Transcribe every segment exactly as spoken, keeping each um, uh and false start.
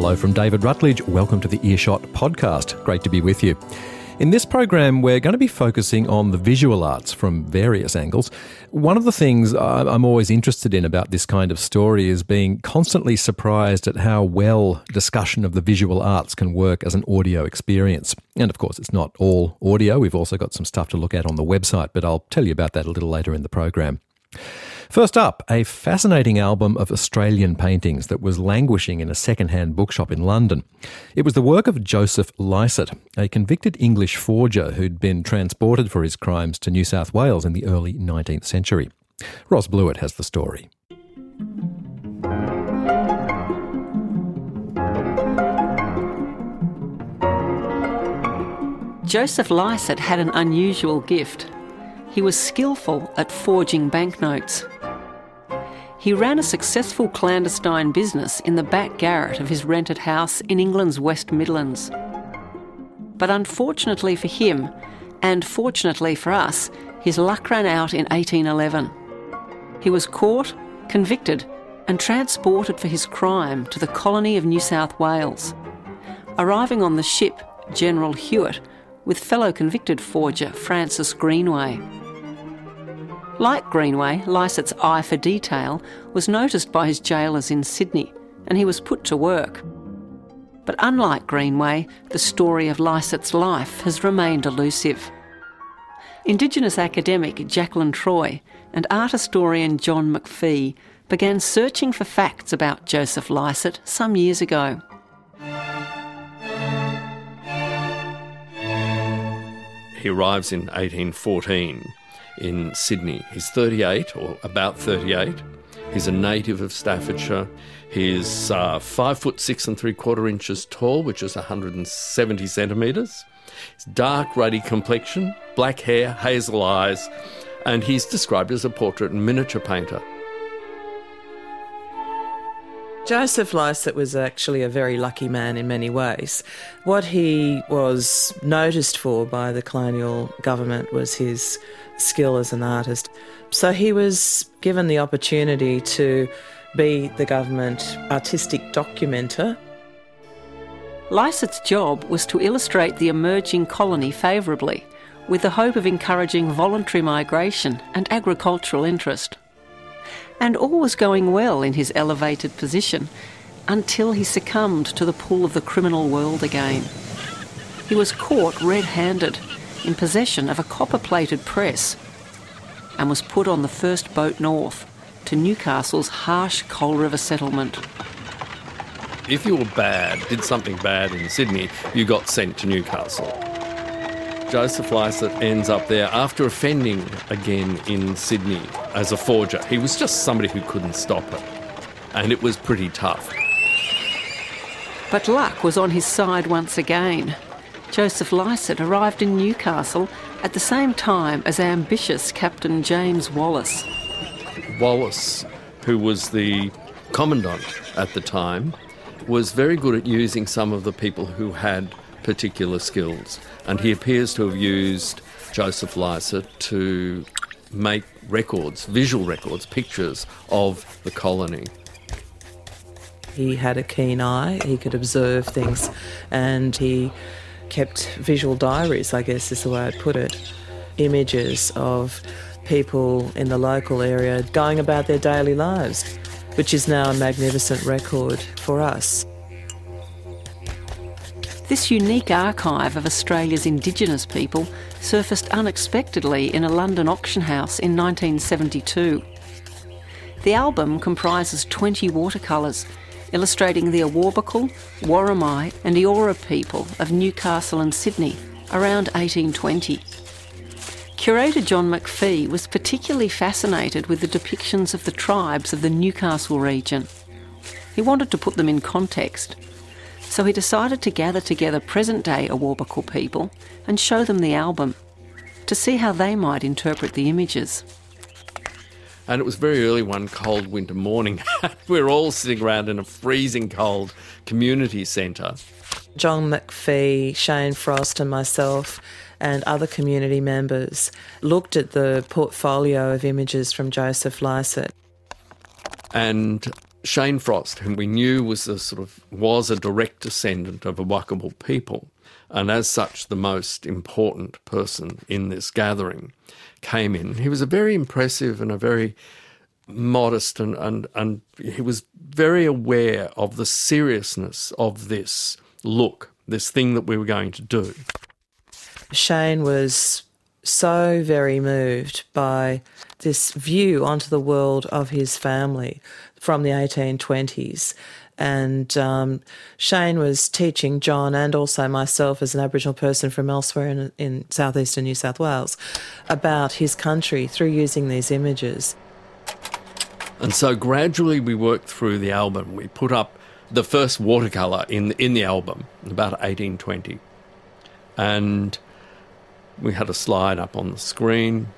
Hello from David Rutledge. Welcome to the Earshot podcast. Great to be with you. In this program, we're going to be focusing on the visual arts from various angles. One of the things I'm always interested in about this kind of story is being constantly surprised at how well discussion of the visual arts can work as an audio experience. And of course, it's not all audio. We've also got some stuff to look at on the website, but I'll tell you about that a little later in the program. First up, a fascinating album of Australian paintings that was languishing in a second-hand bookshop in London. It was the work of Joseph Lycett, a convicted English forger who'd been transported for his crimes to New South Wales in the early nineteenth century. Ross Blewett has the story. Joseph Lycett had an unusual gift. He was skillful at forging banknotes. He ran a successful clandestine business in the back garret of his rented house in England's West Midlands. But unfortunately for him, and fortunately for us, his luck ran out in eighteen eleven. He was caught, convicted, and transported for his crime to the colony of New South Wales. Arriving on the ship, General Hewitt, with fellow convicted forger Francis Greenway. Like Greenway, Lycett's eye for detail was noticed by his jailers in Sydney, and he was put to work. But unlike Greenway, the story of Lycett's life has remained elusive. Indigenous academic Jacqueline Troy and art historian John McPhee began searching for facts about Joseph Lycett some years ago. He arrives in eighteen fourteen in Sydney. He's thirty-eight, or about thirty-eight. He's a native of Staffordshire. He's uh, five foot six and three quarter inches tall, which is one hundred seventy centimetres. He's dark, ruddy complexion, black hair, hazel eyes, and he's described as a portrait and miniature painter. Joseph Lycett was actually a very lucky man in many ways. What he was noticed for by the colonial government was his skill as an artist. So he was given the opportunity to be the government artistic documenter. Lycett's job was to illustrate the emerging colony favourably, with the hope of encouraging voluntary migration and agricultural interest. And all was going well in his elevated position until he succumbed to the pull of the criminal world again. He was caught red-handed in possession of a copper-plated press and was put on the first boat north to Newcastle's harsh Coal River settlement. If you were bad, did something bad in Sydney, you got sent to Newcastle. Joseph Lycett ends up there after offending again in Sydney as a forger. He was just somebody who couldn't stop it, and it was pretty tough. But luck was on his side once again. Joseph Lycett arrived in Newcastle at the same time as ambitious Captain James Wallace. Wallace, who was the commandant at the time, was very good at using some of the people who had particular skills, and he appears to have used Joseph Lycett to make records, visual records, pictures of the colony. He had a keen eye, he could observe things, and he kept visual diaries, I guess is the way I'd put it, images of people in the local area going about their daily lives, which is now a magnificent record for us. This unique archive of Australia's Indigenous people surfaced unexpectedly in a London auction house in nineteen seventy-two. The album comprises twenty watercolours, illustrating the Awabakal, Worimi and Eora people of Newcastle and Sydney around eighteen twenty. Curator John McPhee was particularly fascinated with the depictions of the tribes of the Newcastle region. He wanted to put them in context, so he decided to gather together present-day Awabakal people and show them the album to see how they might interpret the images. And it was very early one cold winter morning. We were all sitting around in a freezing cold community centre. John McPhee, Shane Frost and myself and other community members looked at the portfolio of images from Joseph Lycett. And Shane Frost, whom we knew was a sort of was a direct descendant of a Awakabal people, and as such the most important person in this gathering, came in. He was a very impressive and a very modest, and, and, and he was very aware of the seriousness of this look, this thing that we were going to do. Shane was so very moved by this view onto the world of his family from the eighteen twenties. And um, Shane was teaching John and also myself as an Aboriginal person from elsewhere in, in southeastern New South Wales about his country through using these images. And so gradually we worked through the album. We put up the first watercolour in, in the album, about eighteen twenty. And we had a slide up on the screen.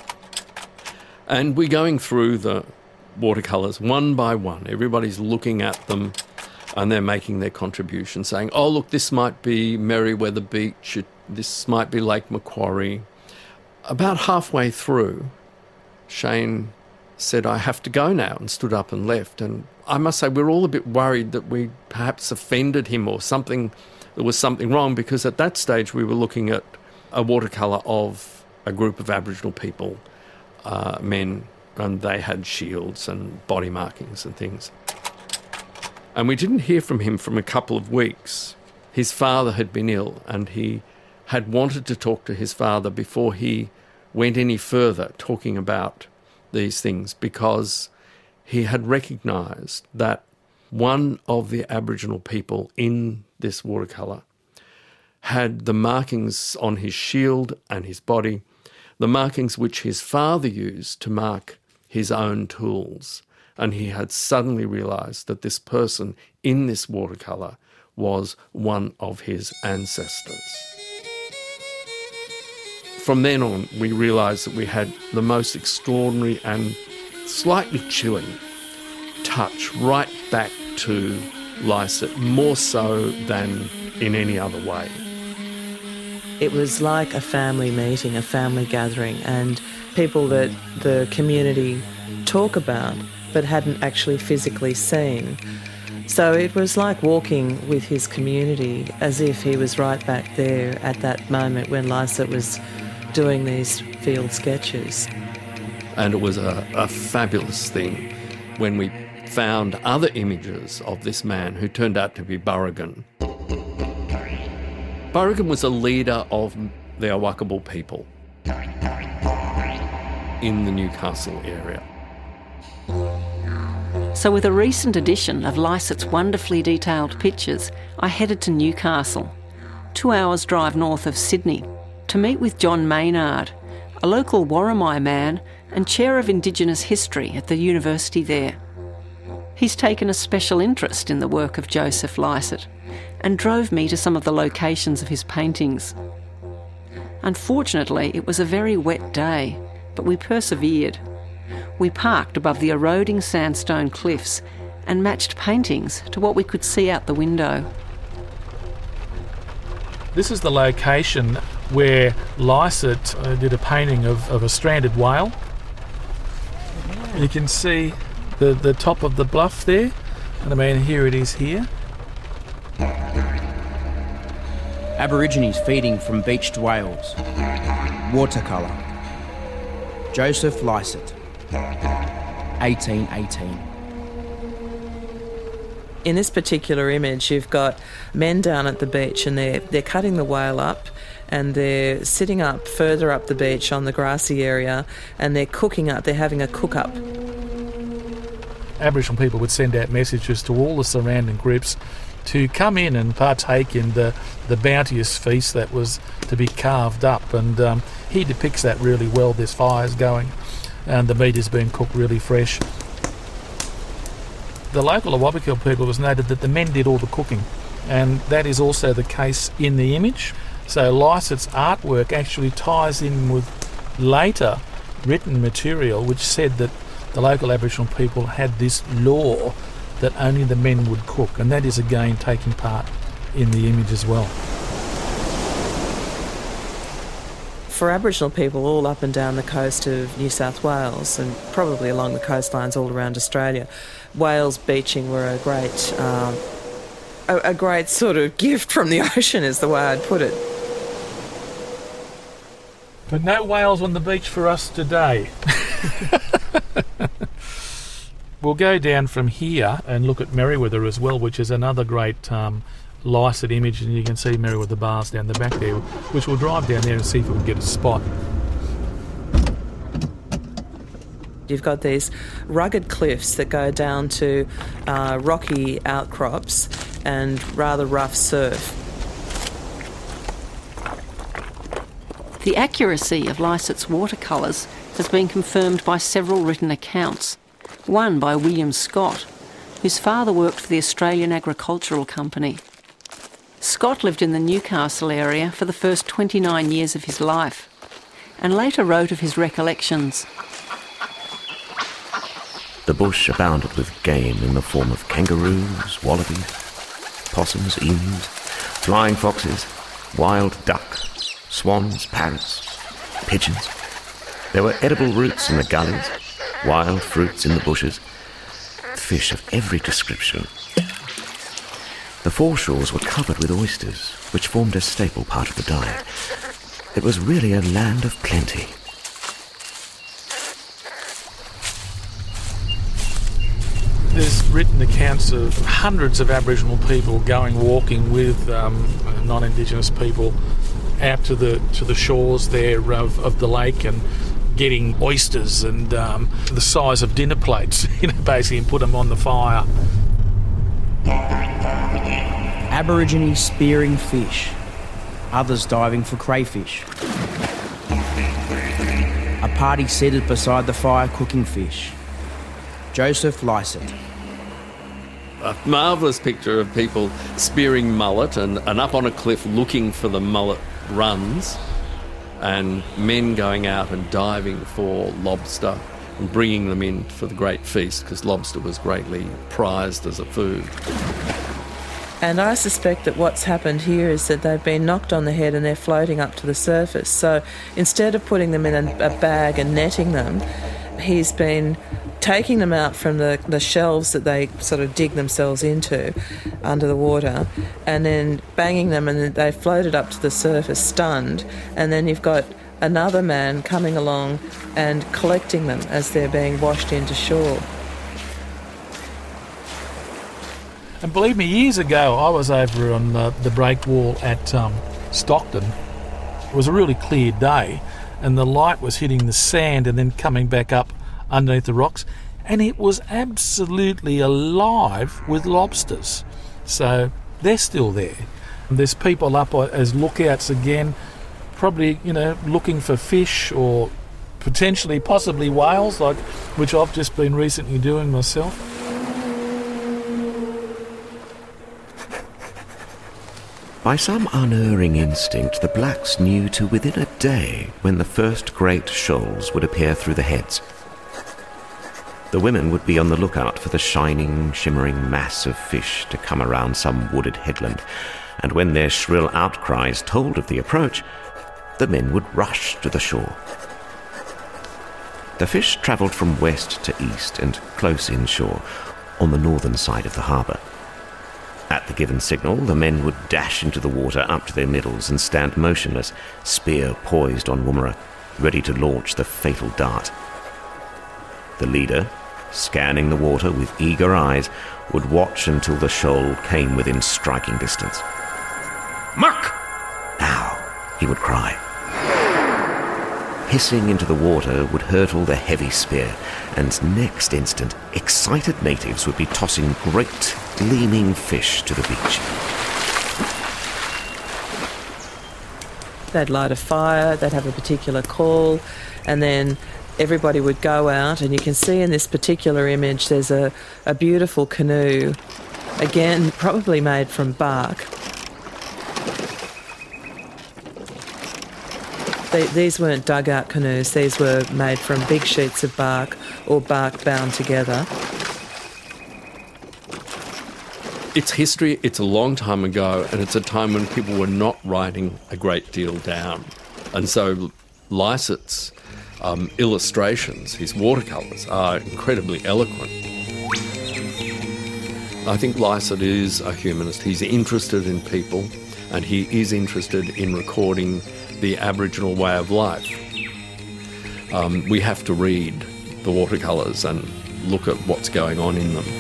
And we're going through the watercolours one by one. Everybody's looking at them and they're making their contribution, saying, oh, look, this might be Merriweather Beach, this might be Lake Macquarie. About halfway through, Shane said, I have to go now, and stood up and left. And I must say, we're all a bit worried that we perhaps offended him or something, there was something wrong, because at that stage we were looking at a watercolour of a group of Aboriginal people, uh, men, and they had shields and body markings and things. And we didn't hear from him for a couple of weeks. His father had been ill, and he had wanted to talk to his father before he went any further talking about these things, because he had recognised that one of the Aboriginal people in this watercolour had the markings on his shield and his body, the markings which his father used to mark his own tools. And he had suddenly realised that this person in this watercolour was one of his ancestors. From then on, we realised that we had the most extraordinary and slightly chilling touch right back to Lycett, more so than in any other way. It was like a family meeting, a family gathering, and people that the community talk about but hadn't actually physically seen. So it was like walking with his community, as if he was right back there at that moment when Lycett was doing these field sketches. And it was a, a fabulous thing when we found other images of this man who turned out to be Burrigan. Burrigan was a leader of the Awakabal people in the Newcastle area. So with a recent edition of Lycett's wonderfully detailed pictures, I headed to Newcastle, two hours drive north of Sydney, to meet with John Maynard, a local Worimi man and Chair of Indigenous History at the university there. He's taken a special interest in the work of Joseph Lycett and drove me to some of the locations of his paintings. Unfortunately, it was a very wet day, but we persevered. We parked above the eroding sandstone cliffs and matched paintings to what we could see out the window. This is the location where Lycett uh, did a painting of, of a stranded whale. You can see the, the top of the bluff there, and I mean here it is here. Aborigines feeding from beached whales. Watercolour. Joseph Lycett, eighteen eighteen. In this particular image, you've got men down at the beach, and they're, they're cutting the whale up, and they're sitting up further up the beach on the grassy area, and they're cooking up, they're having a cook-up. Aboriginal people would send out messages to all the surrounding groups to come in and partake in the, the bounteous feast that was to be carved up. And um, he depicts that really well. There's fires going and the meat is being cooked really fresh. The local Awabakal people was noted that the men did all the cooking, and that is also the case in the image. So Lycett's artwork actually ties in with later written material which said that the local Aboriginal people had this law that only the men would cook, and that is again taking part in the image as well. for Aboriginal people all up and down the coast of New South Wales and probably along the coastlines all around Australia, whales beaching were a great, um, a, a great sort of gift from the ocean is the way I'd put it. But no whales on the beach for us today. We'll go down from here and look at Merewether as well, which is another great um, Lycett image, and you can see Merewether bars down the back there, which we'll drive down there and see if we can get a spot. You've got these rugged cliffs that go down to uh, rocky outcrops and rather rough surf. The accuracy of Lycett's watercolours has been confirmed by several written accounts, one by William Scott, whose father worked for the Australian Agricultural Company. Scott lived in the Newcastle area for the first twenty-nine years of his life, and later wrote of his recollections. The bush abounded with game in the form of kangaroos, wallabies, possums, emus, flying foxes, wild duck, swans, parrots, pigeons. There were edible roots in the gullies, wild fruits in the bushes, fish of every description. The foreshores were covered with oysters, which formed a staple part of the diet. It was really a land of plenty. There's written accounts of hundreds of Aboriginal people going walking with um, non-Indigenous people out to the to the shores there of, of the lake and getting oysters and um, the size of dinner plates, you know, basically, and put them on the fire. Aborigines spearing fish, others diving for crayfish. A party seated beside the fire cooking fish. Joseph Lycett. A marvellous picture of people spearing mullet and, and up on a cliff looking for the mullet runs, and men going out and diving for lobster and bringing them in for the great feast, because lobster was greatly prized as a food. And I suspect that what's happened here is that they've been knocked on the head and they're floating up to the surface. So instead of putting them in a, a bag and netting them, he's been taking them out from the, the shelves that they sort of dig themselves into under the water, and then banging them, and then they floated up to the surface stunned, and then you've got another man coming along and collecting them as they're being washed into shore. And believe me, years ago I was over on the, the break wall at um, Stockton. It was a really clear day, and the light was hitting the sand and then coming back up underneath the rocks, and it was absolutely alive with lobsters. So they're still there. And there's people up as lookouts again, probably, you know, looking for fish or potentially, possibly whales, like which I've just been recently doing myself. By some unerring instinct, the blacks knew to within a day when the first great shoals would appear through the heads. The women would be on the lookout for the shining, shimmering mass of fish to come around some wooded headland, and when their shrill outcries told of the approach, the men would rush to the shore. The fish travelled from west to east and close inshore, on the northern side of the harbour. At the given signal, the men would dash into the water up to their middles and stand motionless, spear poised on Woomera, ready to launch the fatal dart. The leader, scanning the water with eager eyes, would watch until the shoal came within striking distance. "Muck! Now!" he would cry. Hissing into the water would hurtle the heavy spear, and next instant, excited natives would be tossing great, gleaming fish to the beach. They'd light a fire, they'd have a particular call, and then everybody would go out, and you can see in this particular image there's a, a beautiful canoe, again probably made from bark. They, these weren't dugout canoes, these were made from big sheets of bark or bark bound together. It's history, it's a long time ago, and it's a time when people were not writing a great deal down. And so Lycett's um, illustrations, his watercolours, are incredibly eloquent. I think Lycett is a humanist. He's interested in people, and he is interested in recording the Aboriginal way of life. Um, we have to read the watercolours and look at what's going on in them.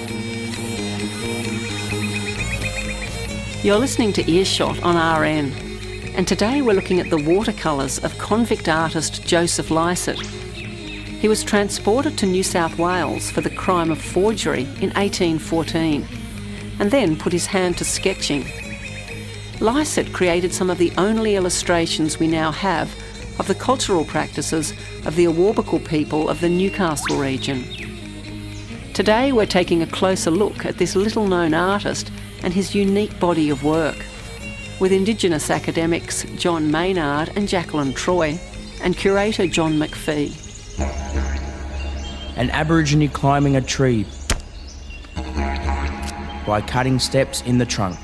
You're listening to Earshot on R N, and today we're looking at the watercolours of convict artist Joseph Lycett. He was transported to New South Wales for the crime of forgery in eighteen fourteen, and then put his hand to sketching. Lycett created some of the only illustrations we now have of the cultural practices of the Awabakal people of the Newcastle region. Today we're taking a closer look at this little-known artist and his unique body of work, with Indigenous academics John Maynard and Jacqueline Troy, and curator John McPhee. An Aborigine climbing a tree by cutting steps in the trunk.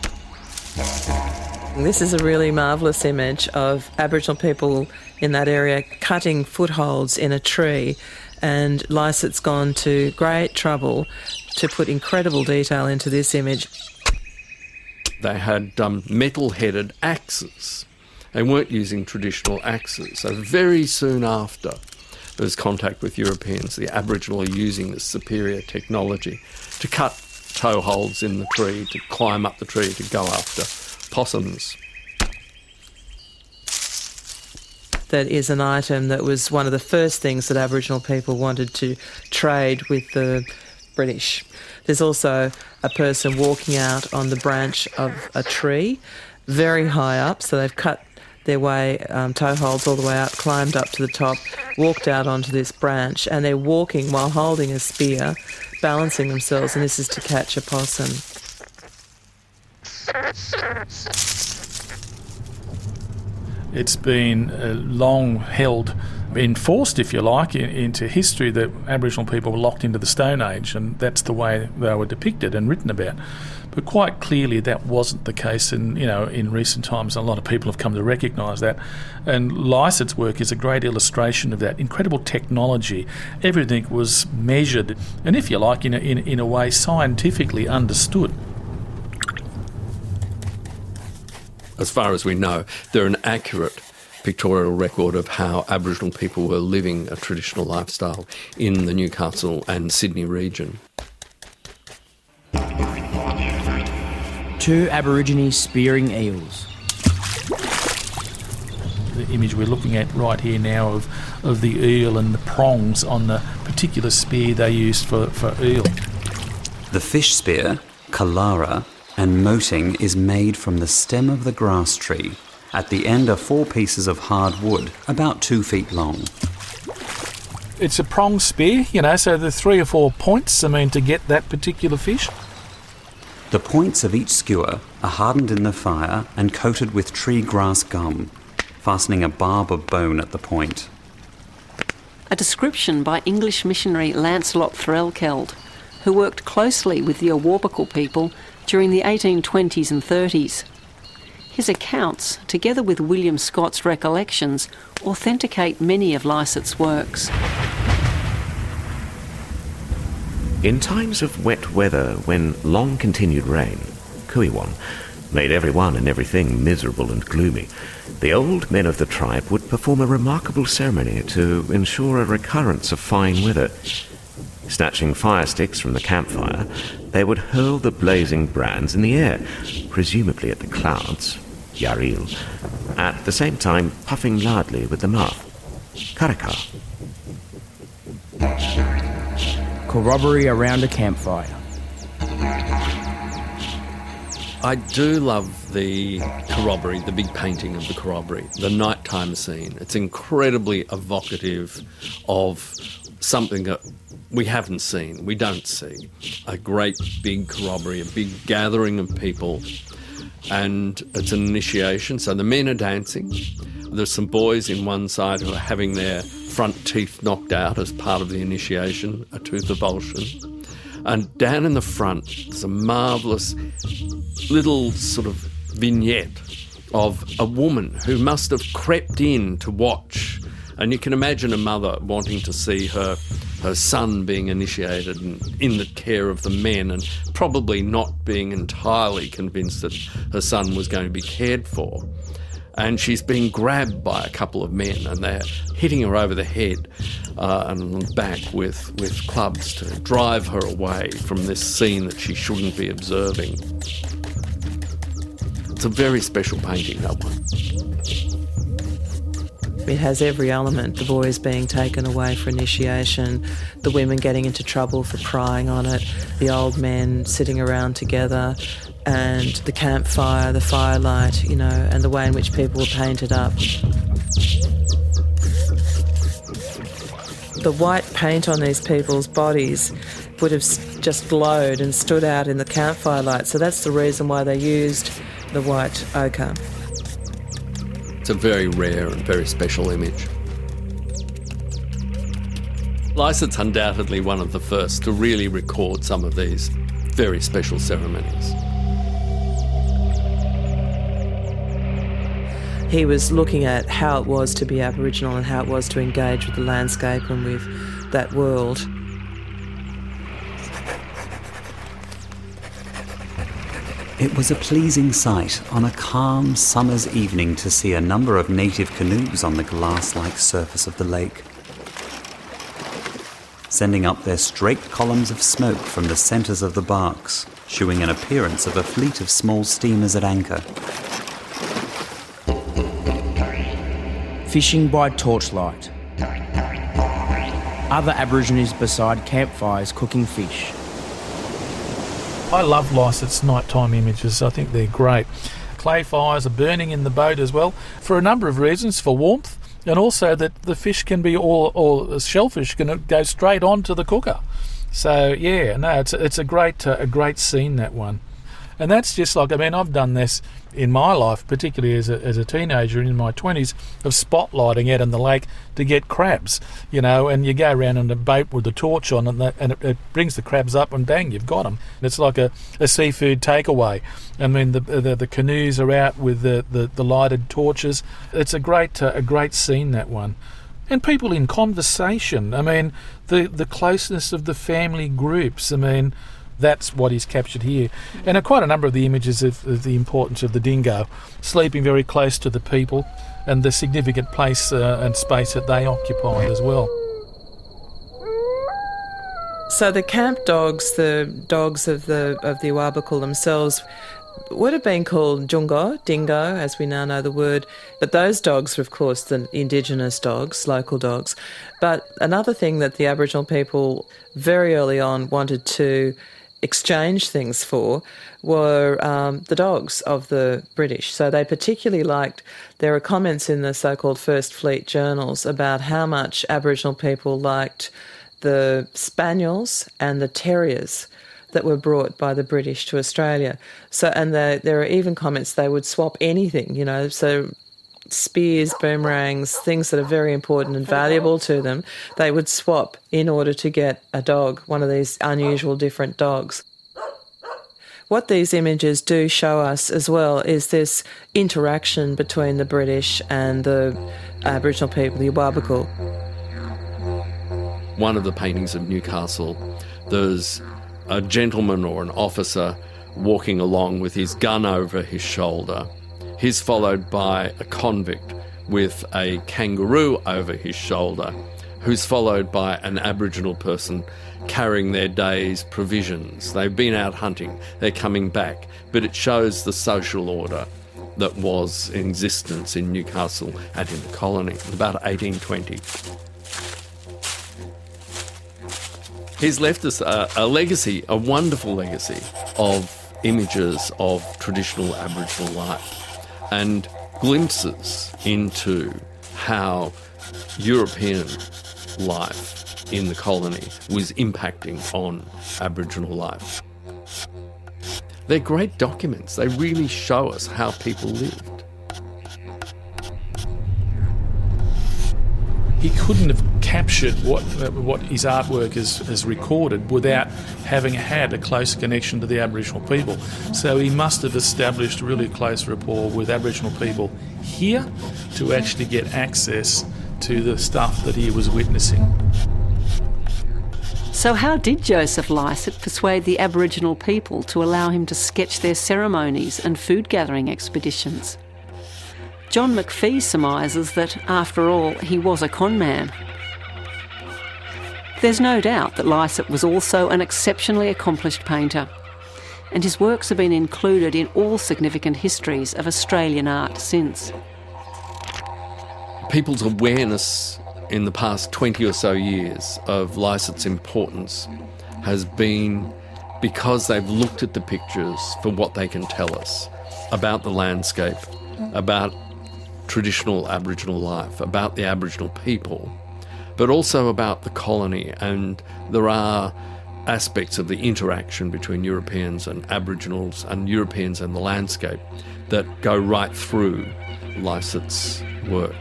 This is a really marvellous image of Aboriginal people in that area cutting footholds in a tree, and Lycett's gone to great trouble to put incredible detail into this image. They had um, metal-headed axes. They weren't using traditional axes. So very soon after there was contact with Europeans, the Aboriginal are using this superior technology to cut toe holds in the tree, to climb up the tree, to go after possums. That is an item that was one of the first things that Aboriginal people wanted to trade with the British. There's also a person walking out on the branch of a tree, very high up, so they've cut their way, um, toe holds all the way up, climbed up to the top, walked out onto this branch, and they're walking while holding a spear, balancing themselves, and this is to catch a possum. It's been uh, long held, enforced, if you like, in, into history that Aboriginal people were locked into the Stone Age, and that's the way they were depicted and written about. But quite clearly that wasn't the case in, you know, in recent times. A lot of people have come to recognise that. And Lycett's work is a great illustration of that. Incredible technology. Everything was measured and, if you like, in a, in, in a way scientifically understood. As far as we know, they're an accurate pictorial record of how Aboriginal people were living a traditional lifestyle in the Newcastle and Sydney region. Two Aborigines spearing eels. The image we're looking at right here now of, of the eel and the prongs on the particular spear they used for, for eel. The fish spear, kalara, and moting is made from the stem of the grass tree. At the end are four pieces of hard wood, about two feet long. It's a prong spear, you know, so the three or four points, I mean, to get that particular fish. The points of each skewer are hardened in the fire and coated with tree grass gum, fastening a barb of bone at the point. A description by English missionary Lancelot Threlkeld, who worked closely with the Awabakal people during the eighteen twenties and thirties. His accounts, together with William Scott's recollections, authenticate many of Lycett's works. In times of wet weather, when long continued rain, Kuiwon, made everyone and everything miserable and gloomy, the old men of the tribe would perform a remarkable ceremony to ensure a recurrence of fine weather. Snatching fire sticks from the campfire, they would hurl the blazing brands in the air, presumably at the clouds, Yaril, at the same time puffing loudly with the mouth, Karaka. Corroboree around a campfire. I do love the corroboree, the big painting of the corroboree, the nighttime scene. It's incredibly evocative of something that we haven't seen, we don't see. A great big corroboree, a big gathering of people, and it's an initiation. So the men are dancing. There's some boys in one side who are having their front teeth knocked out as part of the initiation, a tooth avulsion. And down in the front, there's a marvellous little sort of vignette of a woman who must have crept in to watch And you can imagine a mother wanting to see her her son being initiated in, in the care of the men, and probably not being entirely convinced that her son was going to be cared for. And she's being grabbed by a couple of men, and they're hitting her over the head uh, and on the back with, with clubs to drive her away from this scene that she shouldn't be observing. It's a very special painting, that one. It has every element. The boys being taken away for initiation, the women getting into trouble for prying on it, the old men sitting around together, and the campfire, the firelight, you know, and the way in which people were painted up. The white paint on these people's bodies would have just glowed and stood out in the campfire light, so that's the reason why they used the white ochre. It's a very rare and very special image. Lycett's undoubtedly one of the first to really record some of these very special ceremonies. He was looking at how it was to be Aboriginal and how it was to engage with the landscape and with that world. It was a pleasing sight on a calm summer's evening to see a number of native canoes on the glass-like surface of the lake, sending up their straight columns of smoke from the centres of the barks, showing an appearance of a fleet of small steamers at anchor. Fishing by torchlight. Other Aborigines beside campfires cooking fish. I love Lycett's nighttime images. I think they're great. Clay fires are burning in the boat as well, for a number of reasons, for warmth, and also that the fish can be, or, or shellfish can go straight onto the cooker. So yeah, no, it's it's a great uh, a great scene, that one. And that's just like, I mean, I've done this in my life, particularly as a, as a teenager in my twenties, of spotlighting out in the lake to get crabs, you know, and you go around on a boat with a torch on and, the, and it, it brings the crabs up and bang, you've got them. It's like a, a seafood takeaway. I mean, the, the the canoes are out with the, the, the lighted torches. It's a great uh, a great scene, that one. And people in conversation. I mean, the, the closeness of the family groups. I mean, that's what is captured here. And uh, quite a number of the images of, of the importance of the dingo, sleeping very close to the people and the significant place uh, and space that they occupied as well. So the camp dogs, the dogs of the of the Awabakal themselves, would have been called jungo, dingo, as we now know the word. But those dogs were, of course, the indigenous dogs, local dogs. But another thing that the Aboriginal people very early on wanted to exchange things for were um, the dogs of the British. So they particularly liked, there are comments in the so-called First Fleet journals about how much Aboriginal people liked the spaniels and the terriers that were brought by the British to Australia. So, and the, there are even comments they would swap anything, you know, so spears, boomerangs, things that are very important and valuable to them, they would swap in order to get a dog, one of these unusual different dogs. What these images do show us as well is this interaction between the British and the Aboriginal people, the Awabakal. One of the paintings of Newcastle, there's a gentleman or an officer walking along with his gun over his shoulder. He's followed by a convict with a kangaroo over his shoulder, who's followed by an Aboriginal person carrying their day's provisions. They've been out hunting, they're coming back, but it shows the social order that was in existence in Newcastle and in the colony in about eighteen twenty. He's left us a, a legacy, a wonderful legacy of images of traditional Aboriginal life and glimpses into how European life in the colony was impacting on Aboriginal life. They're great documents. They really show us how people lived. He couldn't have captured what what his artwork has, has recorded without having had a close connection to the Aboriginal people. So he must have established really close rapport with Aboriginal people here to actually get access to the stuff that he was witnessing. So how did Joseph Lycett persuade the Aboriginal people to allow him to sketch their ceremonies and food-gathering expeditions? John McPhee surmises that, after all, he was a con man. There's no doubt that Lycett was also an exceptionally accomplished painter, and his works have been included in all significant histories of Australian art since. People's awareness in the past twenty or so years of Lycett's importance has been because they've looked at the pictures for what they can tell us about the landscape, about traditional Aboriginal life, about the Aboriginal people, but also about the colony. And there are aspects of the interaction between Europeans and Aboriginals and Europeans and the landscape that go right through Lycett's work.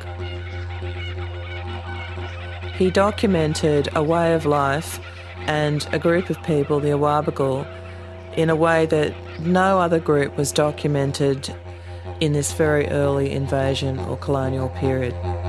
He documented a way of life and a group of people, the Awabakal, in a way that no other group was documented in this very early invasion or colonial period.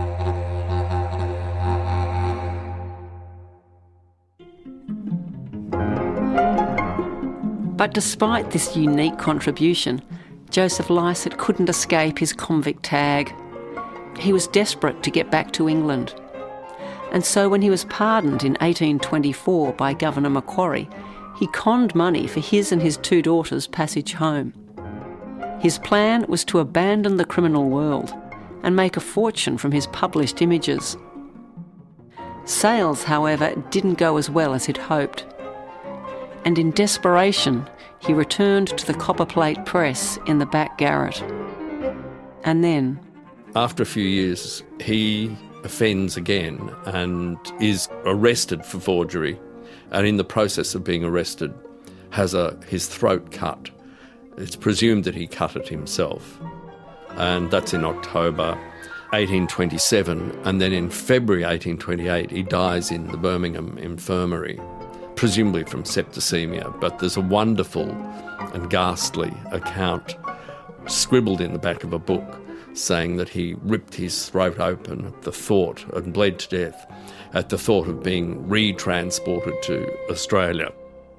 But despite this unique contribution, Joseph Lycett couldn't escape his convict tag. He was desperate to get back to England. And so when he was pardoned in eighteen twenty-four by Governor Macquarie, he conned money for his and his two daughters' passage home. His plan was to abandon the criminal world and make a fortune from his published images. Sales, however, didn't go as well as he'd hoped. And in desperation, he returned to the copperplate press in the back garret. And then... After a few years, he offends again and is arrested for forgery, and in the process of being arrested has a, his throat cut. It's presumed that he cut it himself, and that's in October eighteen twenty-seven, and then in February eighteen twenty-eight he dies in the Birmingham infirmary, presumably from septicemia. But there's a wonderful and ghastly account scribbled in the back of a book saying that he ripped his throat open at the thought, and bled to death at the thought of being re-transported to Australia.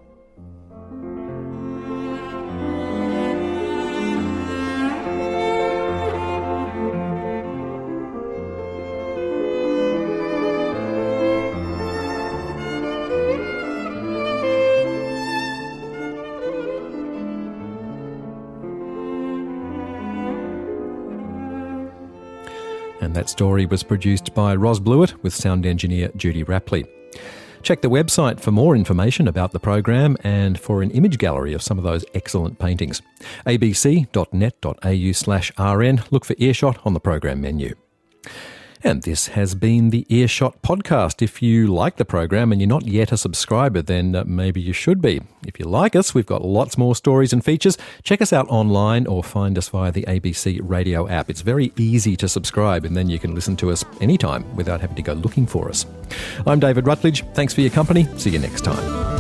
And that story was produced by Ros Blewett with sound engineer Judy Rapley. Check the website for more information about the program and for an image gallery of some of those excellent paintings. abc.net.au slash rn. Look for Earshot on the program menu. And this has been the Earshot podcast. If you like the program and you're not yet a subscriber, then uh, maybe you should be. If you like us, we've got lots more stories and features. Check us out online or find us via the A B C radio app. It's very easy to subscribe, and then you can listen to us anytime without having to go looking for us. I'm David Rutledge. Thanks for your company. See you next time.